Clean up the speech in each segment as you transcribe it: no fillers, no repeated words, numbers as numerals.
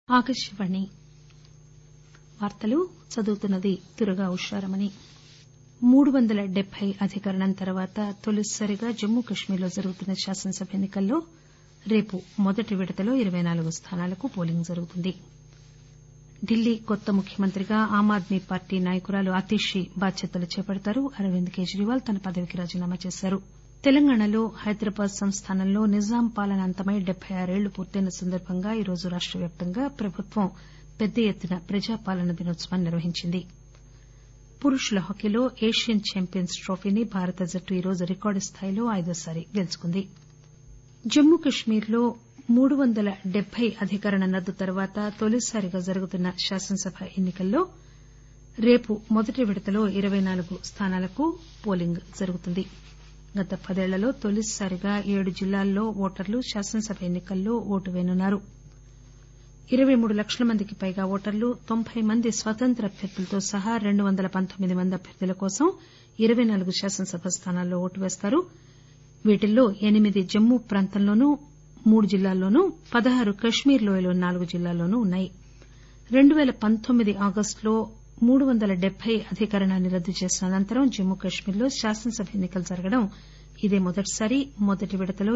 ఆకాశవాణి వార్తలు చదువుతున్నది దుర్గా ఉషారమణి 370 అధికరణం తర్వాత తొలిసారిగా జమ్మూ కశ్మీర్లో జరుగుతున్న శాసనసభ ఎన్ని కల్లో రేపు మొదటి విడతలో 24 స్థానాలకు పోలింగ్ జరుగుతుంది. ఢిల్లీ కొత్త ముఖ్యమంత్రిగా ఆమ్ ఆద్మీ పార్టీ నాయకురాలు అతిషీ బాధ్యతలు చేపడతారు. అరవింద్ కేజ్రీవాల్ తన పదవికి రాజీనామా చేశారు. తెలంగాణలో హైదరాబాద్ సంస్థానంలో నిజాం పాలన అంతమై 76 ఏళ్లు పూర్తయిన సందర్భంగా ఈరోజు రాష్ట వ్యాప్తంగా ప్రభుత్వం పెద్ద ఎత్తున ప్రజాపాలన దినోత్సవాన్ని నిర్వహించింది. పురుషుల హాకీలో ఏషియన్ చాంపియన్స్ ట్రోఫీని భారత జట్టు ఈరోజు రికార్డు స్థాయిలో 5వ గెలుచుకుంది. జమ్మూ కశ్మీర్లో 370 అధికరణం రద్దు తర్వాత తొలిసారిగా జరుగుతున్న శాసనసభ ఎన్ని కల్లో రేపు మొదటి విడతలో 24 స్థానాలకు పోలింగ్ జరుగుతుంది. గత 10 ఏళ్లలో తొలిసారిగా 7 జిల్లాల్లో ఓటర్లు శాసనసభ ఎన్ని కల్లో ఓటు పేయనున్నారు. 23 లక్షల మందికి పైగా ఓటర్లు 90 మంది స్వతంత్ర అభ్యర్థులతో సహా 219 మంది అభ్యర్థుల కోసం 24 శాసనసభ స్థానాల్లో ఓటు పేస్తారు. వీటిల్లో 8 జమ్మూ ప్రాంతంలోనూ 3 జిల్లాల్లోనూ 16 కశ్మీర్ లోయలో 4 జిల్లాల్లోనూ ఉన్నాయి. 2019 ఆగస్టులో 370 అధికరణాన్ని రద్దు చేసిన అనంతరం జమ్మూ కశ్మీర్లో శాసనసభ ఎన్ని కలు జరగడం ఇదే మొదటిసారి. మొదటి విడతలో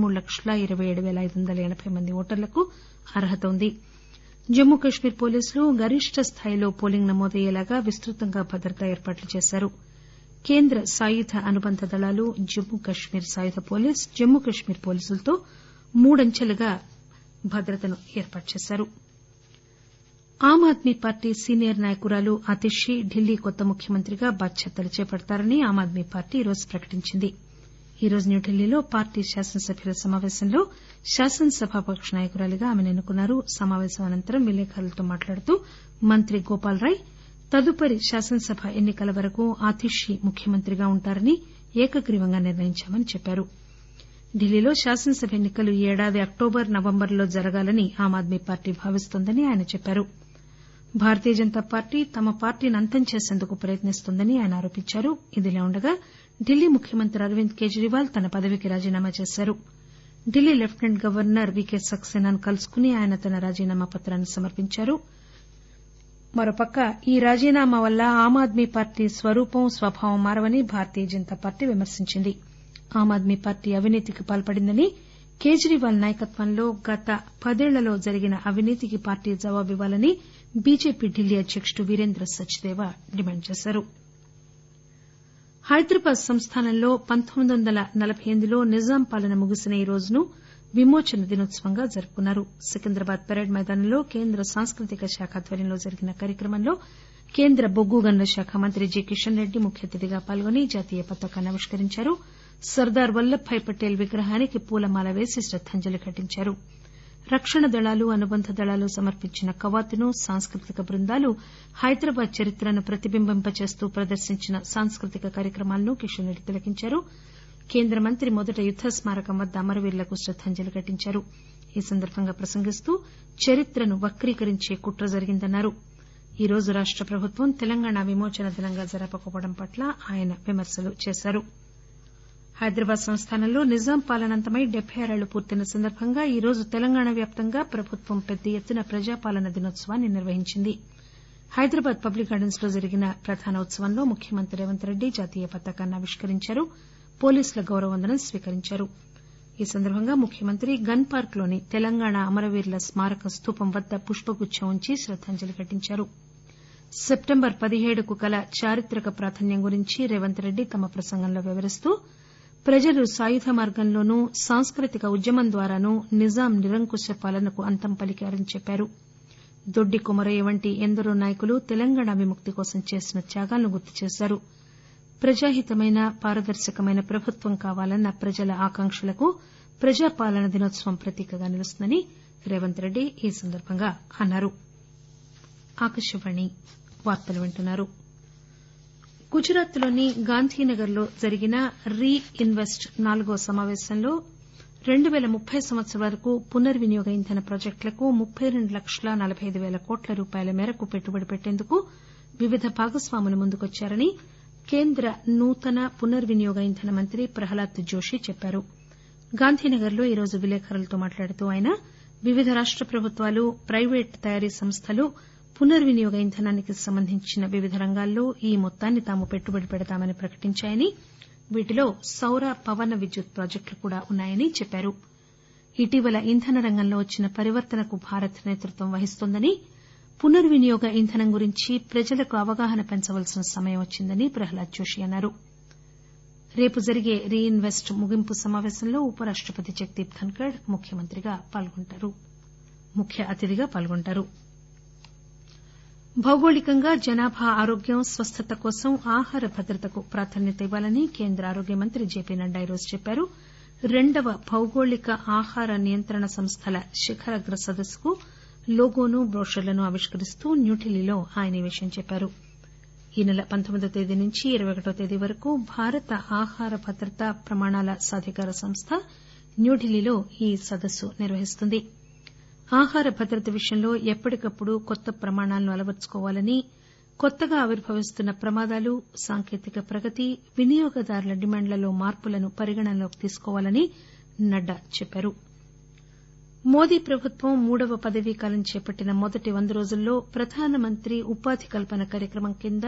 23,27,580 మంది ఓటర్లకు అర్హత ఉంది. జమ్మూ కశ్మీర్ పోలీసులు గరిష్ట స్థాయిలో పోలింగ్ నమోదయ్యేలాగా విస్తృతంగా భద్రతా ఏర్పాట్లు చేశారు. కేంద్ర సాయుధ అనుబంధ దళాలు, జమ్మూ కశ్మీర్ సాయుధ పోలీసు, జమ్మూ కశ్మీర్ పోలీసులతో 3 అంచెలుగా భద్రతను ఏర్పాటు చేశారు. ఆమ్ ఆద్మీ పార్టీ సీనియర్ నాయకురాలు అతిషీ ఢిల్లీ కొత్త ముఖ్యమంత్రిగా బాధ్యతలు చేపడతారని ఆమ్ ఆద్మీ పార్టీ ఈరోజు ప్రకటించింది. ఈరోజు న్యూఢిల్లీలో పార్టీ శాసనసభ్యుల సమాపేశంలో శాసనసభాపక్ష నాయకురాలిగా ఆమెను ఎన్నుకున్నారు. సమాపేశం అనంతరం విలేకరులతో మాట్లాడుతూ మంత్రి గోపాల్ రాయ్ తదుపరి శాసనసభ ఎన్ని కల వరకు అతిషీ ముఖ్యమంత్రిగా ఉంటారని ఏకగ్రీవంగా నిర్ణయించామని చెప్పారు. ఢిల్లీలో శాసనసభ ఎన్ని కలు ఈ ఏడాది అక్టోబర్, నవంబర్లో జరగాలని ఆమ్ ఆద్మీ పార్టీ భావిస్తోందని ఆయన చెప్పారు. భారతీయ జనతా పార్టీ తమ పార్టీని అంతం చేసేందుకు ప్రయత్నిస్తోందని ఆయన ఆరోపించారు. ఇదిలా ఉండగా ఢిల్లీ ముఖ్యమంత్రి అరవింద్ కేజ్రీవాల్ తన పదవికి రాజీనామా చేశారు. ఢిల్లీ లెప్టిసెంట్ గవర్నర్ వీకే సక్సేనాను కలుసుకుని ఆయన తన రాజీనామా పత్రాన్ని సమర్పించారు. మరోపక్క ఈ రాజీనామా వల్ల ఆమ్ ఆద్మీ పార్టీ స్వరూపం, స్వభావం మారవని భారతీయ జనతా పార్టీ విమర్శించింది. ఆమ్ ఆద్మీ పార్టీ అవినీతికి పాల్పడిందని, కేజ్రీవాల్ నాయకత్వంలో గత 10 ఏళ్లలో జరిగిన అవినీతికి పార్టీ జవాబివ్వాలని బీజేపీ ఢిల్లీ అధ్యకుడు వీరేంద్ర సచ్దేవా డిమాండ్ చేశారు. హైదరాబాద్ సంస్థానంలో 1948లో నిజాం పాలన ముగిసిన ఈ రోజును విమోచన దినోత్సవంగా జరుపుకున్నారు. సికింద్రాబాద్ పరేడ్ మైదానంలో కేంద్ర సాంస్కృతిక శాఖ ఆధ్వర్యంలో జరిగిన కార్యక్రమంలో కేంద్ర బొగ్గు గనుల శాఖ మంత్రి జి కిషన్ రెడ్డి ముఖ్య అతిథిగా పాల్గొని జాతీయ పతాకాన్ని ఆవిష్కరించారు. సర్దార్ వల్లభ్ భాయ్ పటేల్ విగ్రహానికి పూలమాల వేసి శ్రద్దాంజలి ఘటించారు. రక్షణ దళాలు, అనుబంధ దళాలు సమర్పించిన కవాతును సాంస్కృతిక బృందాలు హైదరాబాద్ చరిత్రను ప్రతిబింబింపచేస్తూ ప్రదర్శించిన సాంస్కృతిక కార్యక్రమాలను కిషన్ రెడ్డి తిలకించారు. కేంద్ర మంత్రి మొదట యుద్ద స్మారకం వద్ద అమరవీరులకు శ్రద్దాంజలి ఘటించారు. ఈ సందర్భంగా ప్రసంగిస్తూ చరిత్రను వక్రీకరించే కుట్ర జరిగిందన్నారు. ఈ రోజు రాష్ట ప్రభుత్వం తెలంగాణ విమోచన దినంగా జరపకపోవడం పట్ల ఆయన విమర్శలు చేశారు. హైదరాబాద్ సంస్థానంలో నిజాం పాలన అంతమై 76 ఏళ్లు పూర్తయిన సందర్భంగా ఈ రోజు తెలంగాణ వ్యాప్తంగా ప్రభుత్వం పెద్ద ఎత్తున ప్రజాపాలన దినోత్సవాన్ని నిర్వహించింది. హైదరాబాద్ పబ్లిక్ గార్డెన్స్ లో జరిగిన ప్రధాన ఉత్సవంలో ముఖ్యమంత్రి రేవంత్ రెడ్డి జాతీయ పతాకాన్ని ఆవిష్కరించారు. పోలీసుల గౌరవ వందనం స్వీకరించారు. ఈ సందర్భంగా ముఖ్యమంత్రి గన్ పార్క్ లోని తెలంగాణ అమరవీరుల స్మారక స్తూపం వద్ద పుష్పగుచ్చం ఉంచి శ్రద్దాంజలి ఘటించారు. సెప్టెంబర్ 17కు కల చారిత్రక ప్రాధాన్యం గురించి రేవంత్ రెడ్డి తమ ప్రసంగంలో వివరిస్తూ ప్రజలు సాయుధ మార్గంలోనూ, సాంస్కృతిక ఉద్యమం ద్వారానూ నిజాం నిరంకుశ పాలనకు అంతం పలికారని చెప్పారు. దొడ్డి కొమరయ్య వంటి ఎందరో నాయకులు తెలంగాణ విముక్తి కోసం చేసిన త్యాగాలను గుర్తు చేశారు. ప్రజాహితమైన, పారదర్శకమైన ప్రభుత్వం కావాలన్న ప్రజల ఆకాంక్షలకు ప్రజాపాలన దినోత్సవం ప్రతీకగా నిలుస్తుందని రేవంత్ రెడ్డి ఈ సందర్భంగా అన్నారు. గుజరాత్ లోని గాంధీనగర్ లో జరిగిన రీ ఇన్వెస్ట్ 4వ సమాపేశంలో 2030 సంవత్సరం వరకు పునర్వినియోగ ఇంధన ప్రాజెక్టులకు 32,45,000 కోట్ల రూపాయల మేరకు పెట్టుబడి పెట్టేందుకు వివిధ భాగస్వాములు ముందుకొచ్చారని కేంద్ర నూతన పునర్వినియోగ ఇంధన మంత్రి ప్రహ్లాద్ జోషి చెప్పారు. గాంధీనగర్ లో ఈరోజు విలేకరులతో మాట్లాడుతూ ఆయన వివిధ రాష్ట ప్రభుత్వాలు ప్రైవేటు తయారీ సంస్థలు పునర్వినియోగ ఇంధనానికి సంబంధించిన వివిధ రంగాల్లో ఈ మొత్తాన్ని తాము పెట్టుబడి పెడతామని ప్రకటించాయని వీటిలో సౌర పవన విద్యుత్ ప్రాజెక్టులు కూడా ఉన్నాయని చెప్పారు. ఇటీవల ఇంధన రంగంలో వచ్చిన పరివర్తనకు భారత్ నేతృత్వం వహిస్తోందని పునర్వినియోగ ఇంధనం గురించి ప్రజలకు అవగాహన పెంచవలసిన సమయం వచ్చిందని ప్రహ్లాద్ జోషి అన్నారు. రేపు జరిగే రీఇన్వెస్ట్ ముగింపు సమావేశంలో ఉపరాష్టపతి జగదీప్ ధన్కర్ ముఖ్య అతిథిగా పాల్గొంటారు. భౌగోళికంగా జనాభా ఆరోగ్యం స్వస్థత కోసం ఆహార భద్రతకు ప్రాధాన్యత ఇవ్వాలని కేంద్ర ఆరోగ్య మంత్రి జేపీ నడ్డా ఈరోజు చెప్పారు. 2వ భౌగోళిక ఆహార నియంత్రణ సంస్థల శిఖరాగ్ర సదస్సుకు లోగోను బ్రోషర్లను ఆవిష్కరిస్తూ న్యూఢిల్లీలో ఆయన ఈ విషయం చెప్పారు. ఈ నెల 19వ తేదీ నుంచి 21వ తేదీ వరకు భారత ఆహార భద్రతా ప్రమాణాల సాధికార సంస్థ న్యూఢిల్లీలో ఈ సదస్సు నిర్వహిస్తుంది. ఆహార భద్రత విషయంలో ఎప్పటికప్పుడు కొత్త ప్రమాణాలను అలవర్చుకోవాలని కొత్తగా ఆవిర్భవిస్తున్న ప్రమాదాలు సాంకేతిక ప్రగతి వినియోగదారుల డిమాండ్లలో మార్పులను పరిగణనలోకి తీసుకోవాలని నడ్డా చెప్పారు. మోదీ ప్రభుత్వం 3వ పదవీకాలం చేపట్టిన మొదటి 100 రోజుల్లో ప్రధానమంత్రి ఉపాధి కల్పన కార్యక్రమం కింద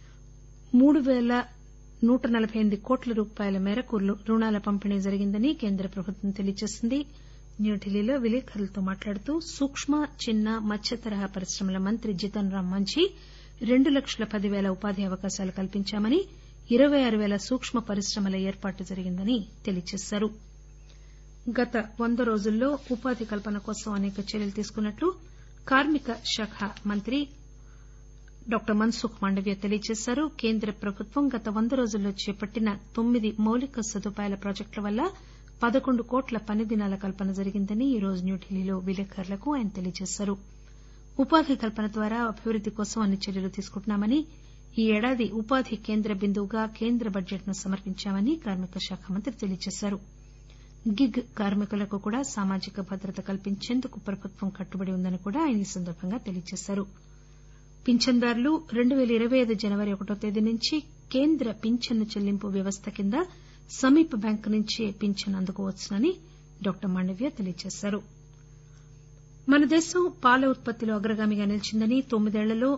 3,148 కోట్ల రూపాయల మేరకు రుణాల పంపిణీ జరిగిందని కేంద్ర ప్రభుత్వం తెలియజేసింది. న్యూఢిల్లీలో విలేకరులతో మాట్లాడుతూ సూక్కు చిన్న మధ్య తరహా పరిశ్రమల మంత్రి జితన్ రామ్ మాంఝీ 2,10,000 ఉపాధి అవకాశాలు కల్పించామని 26,000 సూక్కు పరిశ్రమల ఏర్పాటు జరిగిందని తెలియజేశారు. గత 100 రోజుల్లో ఉపాధి కల్పన కోసం అనేక చర్యలు తీసుకున్నట్లు కార్మిక శాఖ మంత్రి డాక్టర్ మన్సుఖ్ మాండవీయ తెలియజేశారు. కేంద్ర ప్రభుత్వం గత 100 రోజుల్లో చేపట్టిన 9 మౌలిక సదుపాయాల ప్రాజెక్టుల వల్ల 11 కోట్ల పని దినాల కల్పన జరిగిందని ఈరోజు న్యూఢిల్లీలో విలేకరులకు ఆయన తెలియజేశారు. ఉపాధి కల్పన ద్వారా అభివృద్ది కోసం అన్ని చర్యలు తీసుకుంటున్నామని ఈ ఏడాది ఉపాధి కేంద్ర బిందువుగా కేంద్ర బడ్జెట్ ను సమర్పించామని కార్మిక శాఖ మంత్రి తెలియజేశారు. గిగ్ కార్మికులకు కూడా సామాజిక భద్రత కల్పించేందుకు ప్రభుత్వం కట్టుబడి ఉందని కూడా ఆయన ఈ సందర్భంగా తెలియజేశారు. పింఛన్దారులు 2025 జనవరి 1వ తేదీ నుంచి కేంద్ర పింఛన్ను చెల్లింపు వ్యవస్థ కింద సమీప బ్యాంకు నుంచే పింఛన్ అందుకోవచ్చునని డాక్టర్ మాండవీయ తెలియజేశారు. మన దేశం పాల ఉత్పత్తిలో అగ్రగామిగా నిలిచిందని 9 ఏళ్లలో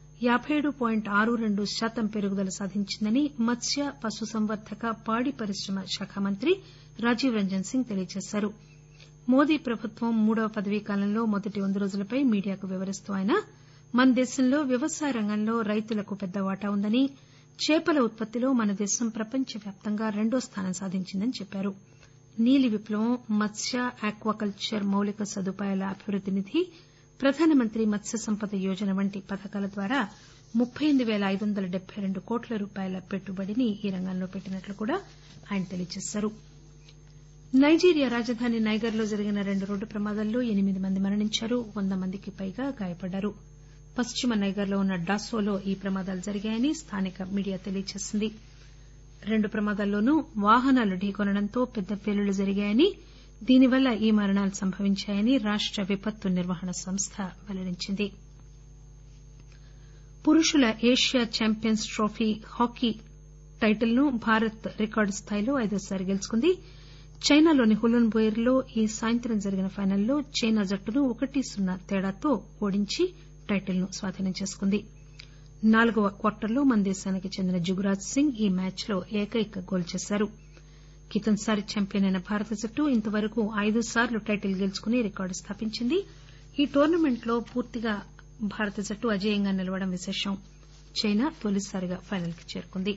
57.62% పెరుగుదల సాధించిందని మత్స్య పశుసంవర్దక పాడి పరిశ్రమ శాఖ మంత్రి రాజీవ్ రంజన్ సింగ్ తెలియజేశారు. మోదీ ప్రభుత్వం 3వ పదవీకాలంలో మొదటి 100 రోజులపై మీడియాకు వివరిస్తూ ఆయన మన దేశంలో వ్యవసాయ రంగంలో రైతులకు పెద్ద వాటా ఉందని చేపల ఉత్పత్తిలో మన దేశం ప్రపంచవ్యాప్తంగా 2వ స్థానం సాధించిందని చెప్పారు. నీలి విప్లవం మత్స్య ఆక్వాకల్చర్ మౌలిక సదుపాయాల అభివృద్ది నిధి ప్రధానమంత్రి మత్స్య సంపద యోజన వంటి పథకాల ద్వారా 38,572 కోట్ల రూపాయల పెట్టుబడిని ఈ రంగంలో పెట్టినట్లు కూడా ఆయన తెలియజేశారు. నైజీరియా రాజధాని నైగర్ లో జరిగిన 2 రోడ్డు ప్రమాదాల్లో 8 మంది మరణించారు. 100 మందికి పైగా గాయపడ్డారు. పశ్చిమ నైగర్ లో ఉన్న డాసోలో ఈ ప్రమాదాలు జరిగాయని స్థానిక మీడియా తెలియజేసింది. 2 ప్రమాదాల్లోనూ వాహనాలు ఢీకొనడంతో పెద్ద పేలుళ్లు జరిగాయని దీనివల్ల ఈ మరణాలు సంభవించాయని రాష్ట విపత్తు నిర్వహణ సంస్థ వెల్లడించింది. పురుషుల Asia champions trophy hockey title ను భారత్ రికార్డు స్థాయిలో 5వసారి గెలుచుకుంది. చైనాలోని హులూన్బుయర్ లో ఈ సాయంత్రం జరిగిన ఫైనల్లో చైనా జట్టును 1-0 తేడాతో ఓడించి టైటిల్ ను స్వాధీనం చేసుకుంది. 4వ క్వార్టర్లో మన దేశానికి చెందిన జుగరాజ్ సింగ్ ఈ మ్యాచ్ లో ఏకైక గోల్ చేశారు. కితంసారి ఛాంపియన్ అయిన భారత జట్టు ఇంతవరకు 5 సార్లు టైటిల్ గెలుచుకుని రికార్డు స్థాపించింది. ఈ టోర్నమెంట్ లో పూర్తిగా భారత జట్టు అజేయంగా నిలవడం విశేషం. చైనా తొలిసారిగా ఫైనల్ కి చేరుకుంది.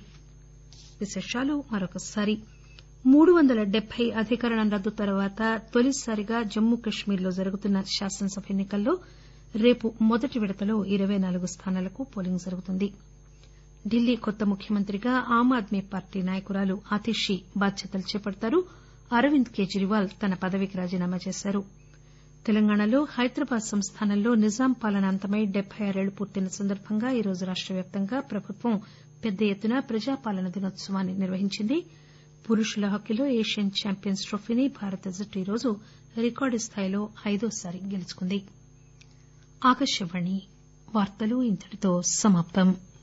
370 అధికరణం రద్దు తర్వాత తొలిసారిగా జమ్మూ కశ్మీర్ లో జరుగుతున్న శాసనసభ ఎన్నికల్లో రేపు మొదటి విడతలో 24 స్థానాలకు పోలింగ్ జరుగుతుంది. ఢిల్లీ కొత్త ముఖ్యమంత్రిగా ఆమ్ ఆద్మీ పార్టీ నాయకురాలు ఆతిషీ బాధ్యతలు చేపడతారు. అరవింద్ కేజ్రీవాల్ తన పదవికి రాజీనామా చేశారు. తెలంగాణలో హైదరాబాద్ సంస్థానంలో నిజాం పాలన అంతమై 76 ఏళ్లు పూర్తయిన సందర్భంగా ఈరోజు రాష్ట వ్యాప్తంగా ప్రభుత్వం పెద్ద ఎత్తున ప్రజాపాలన దినోత్సవాన్ని నిర్వహించింది. పురుషుల హాకీలో ఏషియన్ ఛాంపియన్స్ ట్రోఫీని భారత జట్టు ఈరోజు రికార్డు స్థాయిలో 5వసారి గెలుచుకుంది.